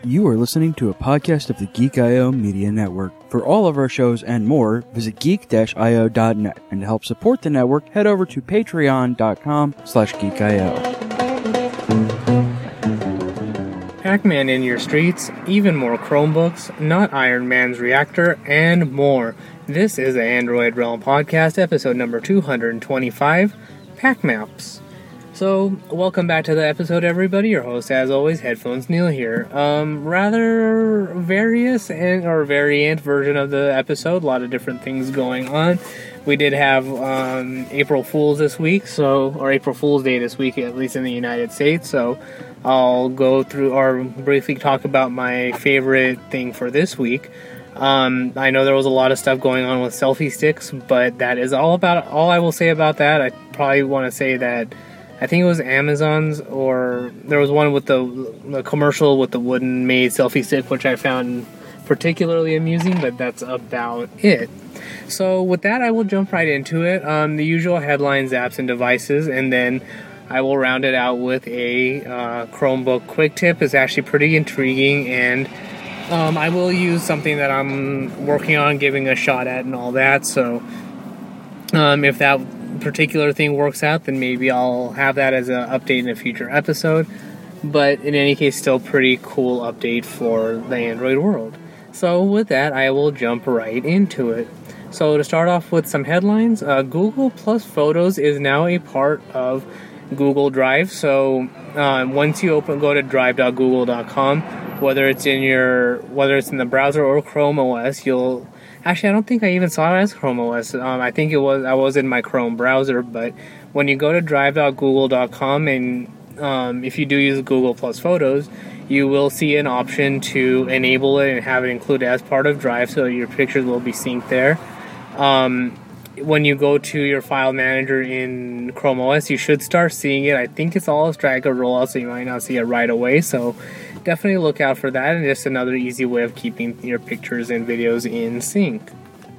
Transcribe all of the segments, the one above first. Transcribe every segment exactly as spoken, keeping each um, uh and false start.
You are listening to a podcast of the Geek dot I O Media Network. For all of our shows and more, visit geek dash I O dot net. And to help support the network, head over to patreon.com slash geekio. Pac-Man in your streets, even more Chromebooks, not Iron Man's reactor, and more. This is the Android Realm Podcast, episode number two hundred twenty-five, Pac Maps. So, welcome back to the episode, everybody. Your host, as always, Headphones Neil here. Um, rather various and or variant version of the episode. A lot of different things going on. We did have um, April Fool's this week, so or April Fool's Day this week, at least in the United States. So, I'll go through or briefly talk about my favorite thing for this week. Um, I know there was a lot of stuff going on with selfie sticks, but that is all about all I will say about that. I probably want to say that. I think it was Amazon's, or there was one with the, the commercial with the wooden made selfie stick, which I found particularly amusing, but that's about it. So with that, I will jump right into it. Um, the usual headlines, apps, and devices, and then I will round it out with a uh, Chromebook quick tip. It's actually pretty intriguing, and um, I will use something that I'm working on giving a shot at and all that. So um, if that particular thing works out, then maybe I'll have that as an update in a future episode. But in any case, still pretty cool update for the Android world. So with that, I will jump right into it. So to start off with some headlines, uh, Google Plus Photos is now a part of Google Drive. So uh, once you open, go to drive dot google dot com, whether it's in your, whether it's in the browser or Chrome O S, you'll Actually, I don't think I even saw it as Chrome O S. Um, I think it was I was in my Chrome browser, but when you go to drive dot google dot com and um, if you do use Google Plus Photos, you will see an option to enable it and have it included as part of Drive, so your pictures will be synced there. Um, when you go to your file manager in Chrome O S, you should start seeing it. I think it's all a drag and roll out, so you might not see it right away. So definitely look out for that, and just another easy way of keeping your pictures and videos in sync.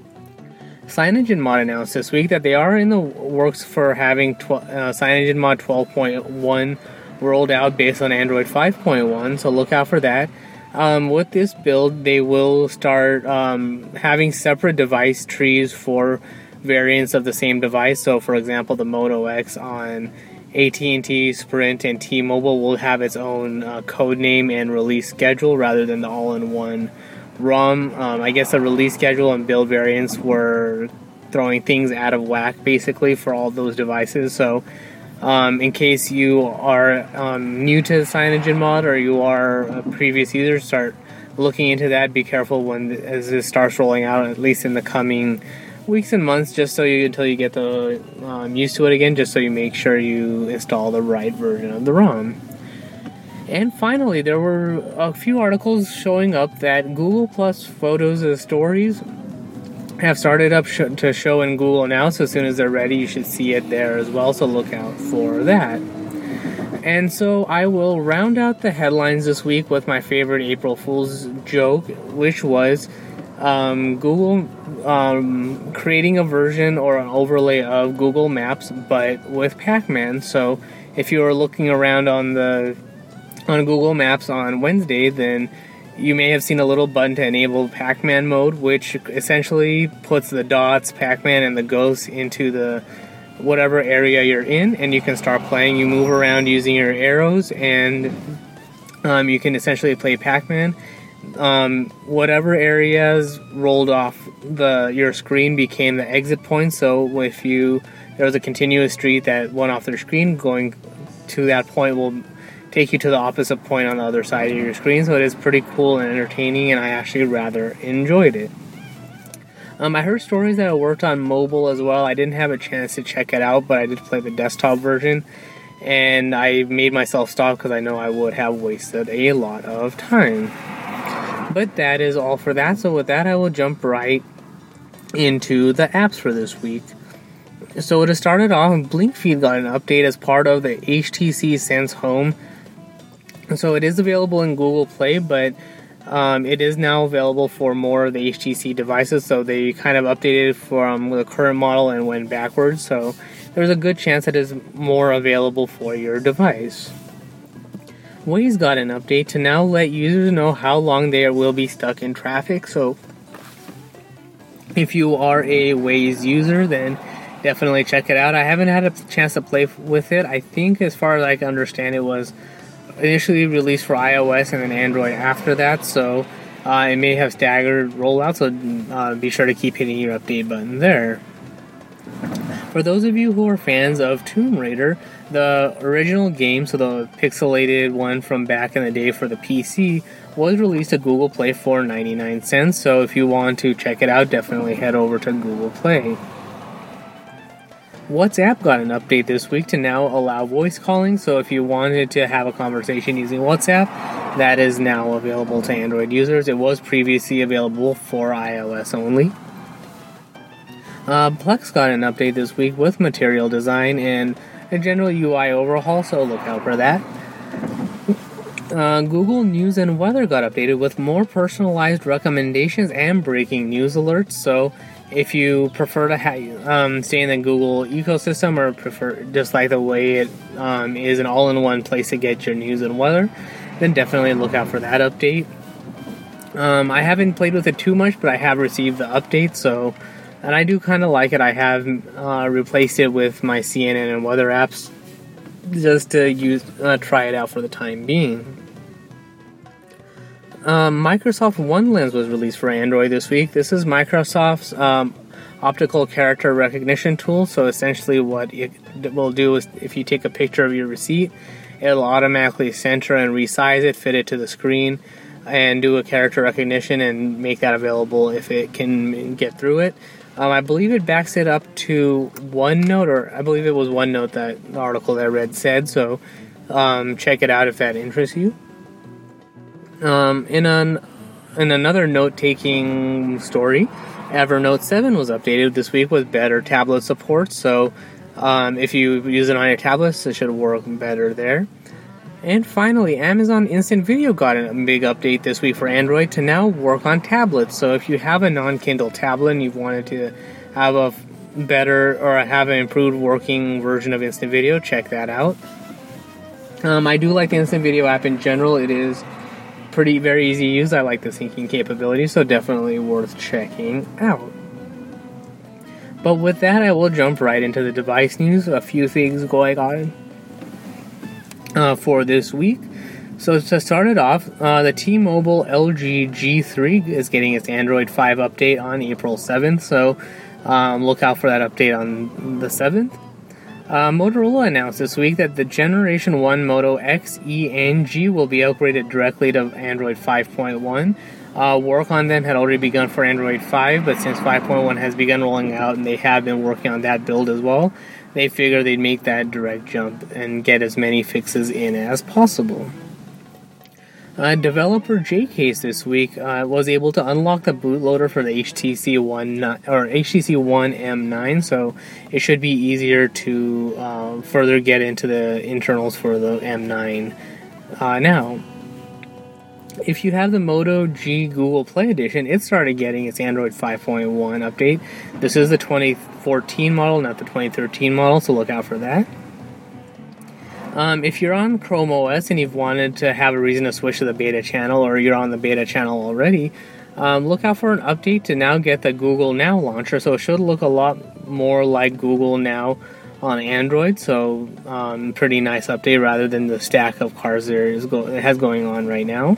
CyanogenMod announced this week that they are in the works for having tw- uh, CyanogenMod twelve point one rolled out based on Android five point one, so look out for that. Um, with this build, they will start um, having separate device trees for variants of the same device. So, for example, the Moto X on A T and T, Sprint, and T-Mobile will have its own uh, code name and release schedule rather than the all-in-one ROM. Um, I guess the release schedule and build variants were throwing things out of whack, basically, for all those devices. So, um, in case you are um, new to CyanogenMod or you are a previous user, start looking into that. Be careful when as this starts rolling out, at least in the coming weeks and months, just so you until you get the um, used to it again, just so you make sure you install the right version of the ROM. And finally, there were a few articles showing up that Google Plus Photos and Stories have started up sh- to show in Google now, so as soon as they're ready, you should see it there as well, so look out for that. And so I will round out the headlines this week with my favorite April Fool's joke, which was um, Google um, creating a version or an overlay of Google Maps, but with Pac-Man. So if you are looking around on the on Google Maps on Wednesday, then you may have seen a little button to enable Pac-Man mode, which essentially puts the dots, Pac-Man, and the ghosts into the whatever area you're in, and you can start playing. You move around using your arrows, and um, you can essentially play Pac-Man. Um, whatever areas rolled off the your screen became the exit point. So if you there was a continuous street that went off their screen, going to that point will take you to the opposite point on the other side of your screen. So it is pretty cool and entertaining, and I actually rather enjoyed it. Um, I heard stories that it worked on mobile as well. I didn't have a chance to check it out, but I did play the desktop version, and I made myself stop because I know I would have wasted a lot of time. But that is all for that. So with that, I will jump right into the apps for this week. So to start it off, BlinkFeed got an update as part of the H T C Sense Home. So it is available in Google Play, but um, it is now available for more of the H T C devices. So they kind of updated from the current model and went backwards. So there's a good chance that it is more available for your device. Waze got an update to now let users know how long they will be stuck in traffic. So if you are a Waze user, then definitely check it out. I haven't had a chance to play with it. I think, as far as I can understand, it was initially released for iOS and then Android after that. So uh, it may have staggered rollouts. So uh, be sure to keep hitting your update button there. For those of you who are fans of Tomb Raider, the original game, so the pixelated one from back in the day for the P C, was released to Google Play for ninety-nine cents. So if you want to check it out, definitely head over to Google Play. WhatsApp got an update this week to now allow voice calling. So if you wanted to have a conversation using WhatsApp, that is now available to Android users. It was previously available for iOS only. Uh, Plex got an update this week with material design and a general U I overhaul, so look out for that. Uh, Google News and Weather got updated with more personalized recommendations and breaking news alerts. So if you prefer to ha- um, stay in the Google ecosystem, or prefer just like the way it um, is an all-in-one place to get your news and weather, then definitely look out for that update. Um, I haven't played with it too much, but I have received the update, so... And I do kind of like it. I have uh, replaced it with my C N N and weather apps just to use, uh, try it out for the time being. Um, Microsoft OneLens was released for Android this week. This is Microsoft's um, optical character recognition tool. So essentially what it will do is if you take a picture of your receipt, it'll automatically center and resize it, fit it to the screen, and do a character recognition and make that available if it can get through it. Um, I believe it backs it up to OneNote, or I believe it was OneNote that the article that I read said, so um, check it out if that interests you. Um, in, an, in another note-taking story, Evernote seven was updated this week with better tablet support, so um, if you use it on your tablets, it should work better there. And finally, Amazon Instant Video got a big update this week for Android to now work on tablets. So if you have a non-Kindle tablet and you've wanted to have a better or have an improved working version of Instant Video, check that out. Um, I do like the Instant Video app in general. It is pretty very easy to use. I like the syncing capability, so definitely worth checking out. But with that, I will jump right into the device news. A few things going on Uh, for this week. So to start it off, uh, the T-Mobile L G G three is getting its Android five update on April seventh, so um, look out for that update on the seventh. Uh, Motorola announced this week that the Generation one Moto X E N G will be upgraded directly to Android five point one. Uh, work on them had already begun for Android five, but since five point one has begun rolling out and they have been working on that build as well, they figured they'd make that direct jump and get as many fixes in as possible. Uh, developer Jcase this week uh, was able to unlock the bootloader for the H T C One or H T C One M nine, so it should be easier to uh, further get into the internals for the M nine uh, now. If you have the Moto G Google Play Edition, it started getting its Android five point one update. This is the twenty fourteen model, not the twenty thirteen model, so look out for that. Um, if you're on Chrome O S and you've wanted to have a reason to switch to the beta channel, or you're on the beta channel already, um, look out for an update to now get the Google Now launcher. So it should look a lot more like Google Now on Android. So um, pretty nice update rather than the stack of cars there is go- it has going on right now.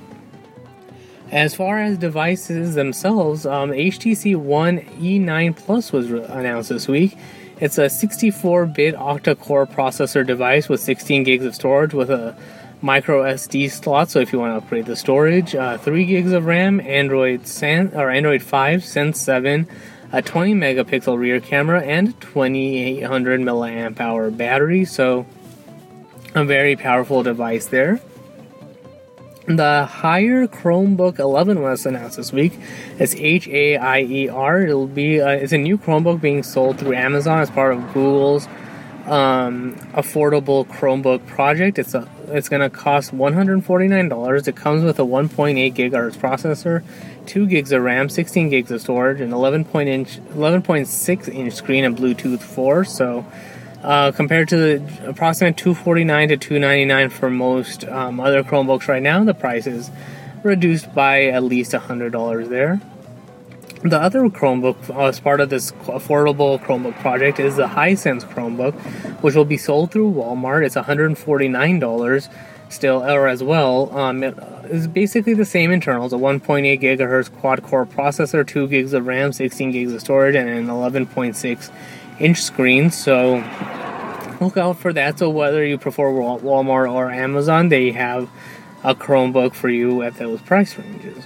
As far as devices themselves, um, H T C One E nine Plus was re- announced this week. It's a sixty-four bit octa-core processor device with sixteen gigs of storage with a micro S D slot. So if you want to upgrade the storage, uh, three gigs of RAM, Android Sen- or Android five, Sense seven, a twenty megapixel rear camera, and twenty-eight hundred milliamp hour battery. So a very powerful device there. The Haier Chromebook eleven was announced this week. It's H A I E R. It'll be uh, it's a new Chromebook being sold through Amazon as part of Google's um, affordable Chromebook project. It's a it's going to cost one hundred forty-nine dollars. It comes with a one point eight gigahertz processor, two gigs of RAM, sixteen gigs of storage, and eleven point six inch screen and Bluetooth four. So Uh, compared to the approximate two hundred forty-nine dollars to two hundred ninety-nine dollars for most um, other Chromebooks right now, the price is reduced by at least one hundred dollars there. The other Chromebook uh, as part of this affordable Chromebook project is the Hisense Chromebook, which will be sold through Walmart. It's one hundred forty-nine dollars still, or as well. Um, it is basically the same internals, a one point eight gigahertz quad-core processor, two gigs of RAM, sixteen gigs of storage, and an eleven point six inch screen. So look out for that. So whether you prefer Walmart or Amazon, they have a Chromebook for you at those price ranges.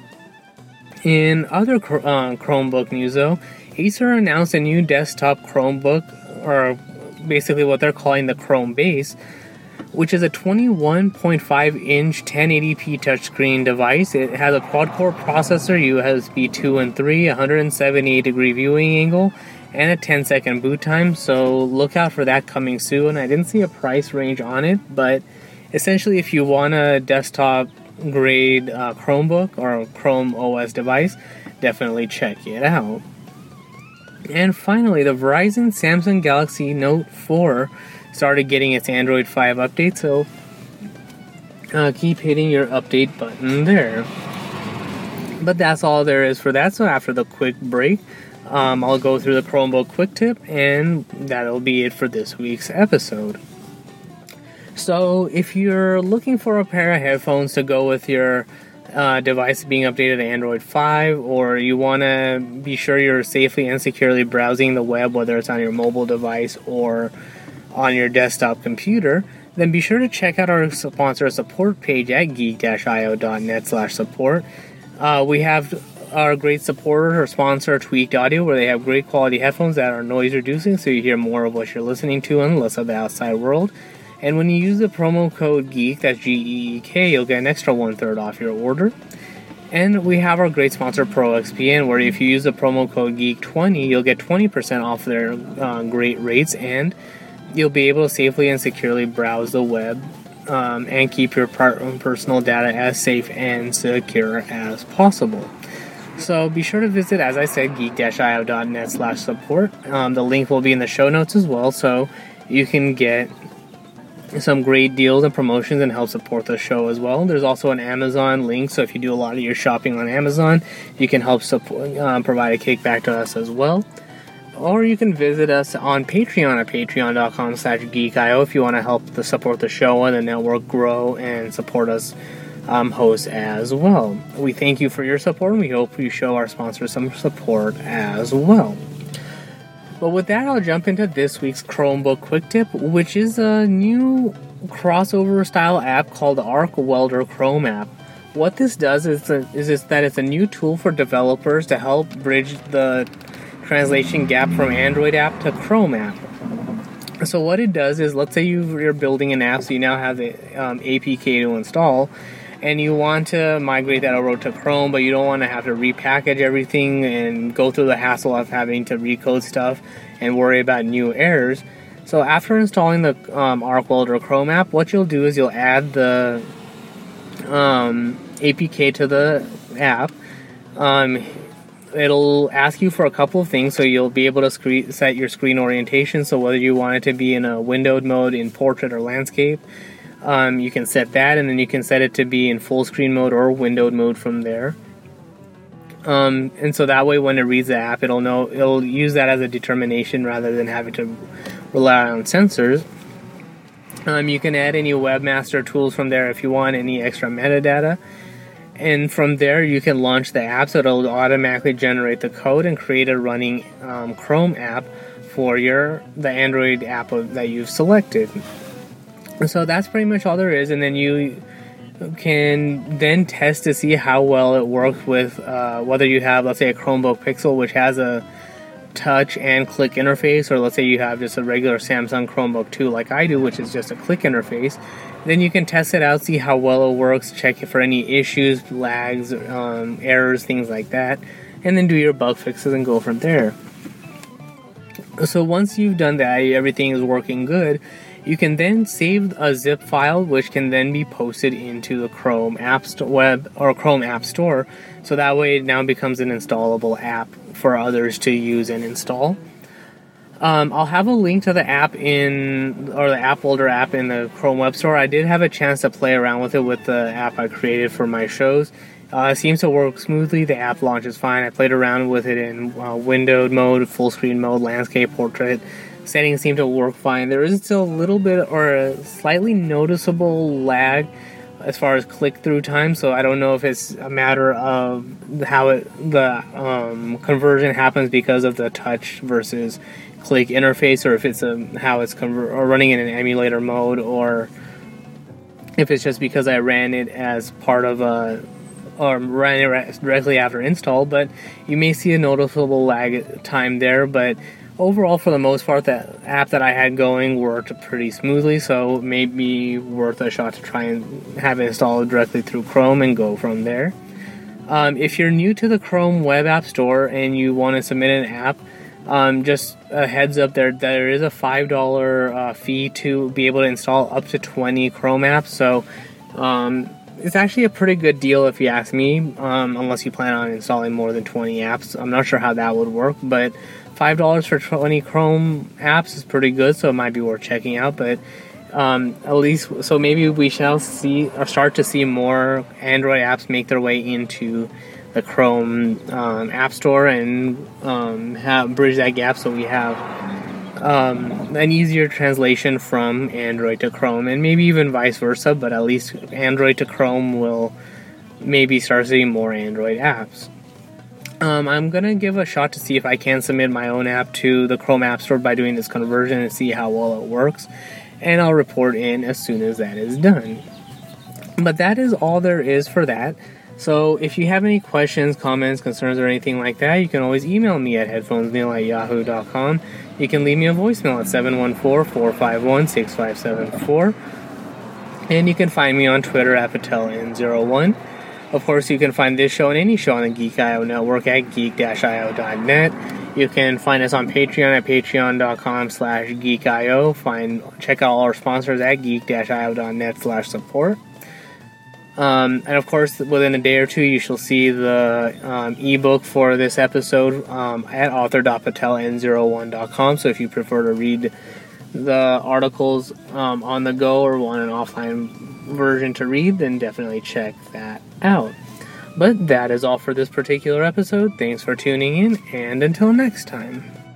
In other uh, Chromebook news, though, Acer announced a new desktop Chromebook, or basically what they're calling the Chrome Base, which is a twenty-one point five inch ten eighty p touchscreen device. It has a quad-core processor, U S B two and three, one hundred seventy-eight degree viewing angle, and a ten second boot time, so look out for that coming soon. I didn't see a price range on it, but essentially if you want a desktop grade uh, Chromebook or a Chrome O S device, definitely check it out. And finally, the Verizon Samsung Galaxy Note four started getting its Android five update, so uh, keep hitting your update button there. But that's all there is for that. So after the quick break, um, I'll go through the Chromebook quick tip, and that'll be it for this week's episode. So if you're looking for a pair of headphones to go with your uh, device being updated to Android five, or you want to be sure you're safely and securely browsing the web, whether it's on your mobile device or on your desktop computer, then be sure to check out our sponsor support page at geek dash i o dot net slash support. Uh, we have our great supporter or sponsor, Tweaked Audio, where they have great quality headphones that are noise reducing, so you hear more of what you're listening to and less of the outside world. And when you use the promo code GEEK, that's G E E K, you'll get an extra one-third off your order. And we have our great sponsor, ProXPN, where if you use the promo code geek twenty, you'll get twenty percent off their uh, great rates, and you'll be able to safely and securely browse the web um, and keep your personal data as safe and secure as possible. So be sure to visit, as I said, geek dash i o dot net slash support. Um, the link will be in the show notes as well, so you can get some great deals and promotions and help support the show as well. There's also an Amazon link, so if you do a lot of your shopping on Amazon, you can help support, um, provide a kickback to us as well. Or you can visit us on Patreon at patreon dot com slash geek i o if you want to help the support the show and the network grow and support us um, hosts as well. We thank you for your support, and we hope you show our sponsors some support as well. But with that, I'll jump into this week's Chromebook Quick Tip, which is a new crossover style app called the Arc Welder Chrome app. What this does is, a, is this, that it's a new tool for developers to help bridge the translation gap from Android app to Chrome app. So what it does is, let's say you're building an app, so you now have the um, A P K to install, and you want to migrate that over to Chrome, but you don't want to have to repackage everything and go through the hassle of having to recode stuff and worry about new errors. So after installing the um, Arc Welder Chrome app, what you'll do is you'll add the um, A P K to the app. Um, it'll ask you for a couple of things, so you'll be able to screen, set your screen orientation, so whether you want it to be in a windowed mode, in portrait or landscape, Um, you can set that, and then you can set it to be in full screen mode or windowed mode from there. Um, and so that way, when it reads the app, it'll know it'll use that as a determination rather than having to rely on sensors. Um, you can add any webmaster tools from there if you want, any extra metadata. And from there, you can launch the app, so it'll automatically generate the code and create a running um, Chrome app for your the Android app that you've selected. So that's pretty much all there is, and then you can then test to see how well it works with uh, whether you have, let's say, a Chromebook Pixel, which has a touch and click interface, or let's say you have just a regular Samsung Chromebook two like I do, which is just a click interface. Then you can test it out, see how well it works, check it for any issues, lags, um, errors, things like that, and then do your bug fixes and go from there. So once you've done that, everything is working good, you can then save a zip file, which can then be posted into the Chrome App Store, web or Chrome App Store. So that way, it now becomes an installable app for others to use and install. Um, I'll have a link to the app in, or the app holder app in the Chrome Web Store. I did have a chance to play around with it with the app I created for my shows. Uh, it seems to work smoothly. The app launches fine. I played around with it in uh, windowed mode, full screen mode, landscape, portrait. Settings seem to work fine. There is still a little bit or a slightly noticeable lag as far as click-through time, so I don't know if it's a matter of how it, the um, conversion happens because of the touch versus click interface, or if it's a, how it's conver- or running in an emulator mode, or if it's just because I ran it as part of a or ran it directly after install. But you may see a noticeable lag time there, but overall, for the most part, the app that I had going worked pretty smoothly, so it may be worth a shot to try and have it installed directly through Chrome and go from there. Um, if you're new to the Chrome Web App Store and you want to submit an app, um, just a heads up, there there is a five dollars uh, fee to be able to install up to twenty Chrome apps, so um, it's actually a pretty good deal if you ask me, um, unless you plan on installing more than twenty apps. I'm not sure how that would work, but five dollars for twenty Chrome apps is pretty good, so it might be worth checking out. But um, at least, so maybe we shall see or start to see more Android apps make their way into the Chrome um, App Store and um, have bridge that gap, so we have um, an easier translation from Android to Chrome, and maybe even vice versa. But at least Android to Chrome will maybe start seeing more Android apps. Um, I'm going to give a shot to see if I can submit my own app to the Chrome App Store by doing this conversion and see how well it works. And I'll report in as soon as that is done. But that is all there is for that. So if you have any questions, comments, concerns, or anything like that, you can always email me at headphonesneil at yahoo dot com. You can leave me a voicemail at seven one four, four five one, six five seven four. And you can find me on Twitter at Patel N zero one. Of course, you can find this show and any show on the Geek I O network at geek dash I O dot net. You can find us on Patreon at patreon dot com slash geek I O. Find, check out all our sponsors at geek dash I O dot net slash support. Um, and of course, within a day or two, you shall see the um, ebook for this episode um, at author dot patel n zero one dot com. So if you prefer to read the articles um, on the go or want an offline version to read, then definitely check that out. But that is all for this particular episode. Thanks for tuning in, and until next time.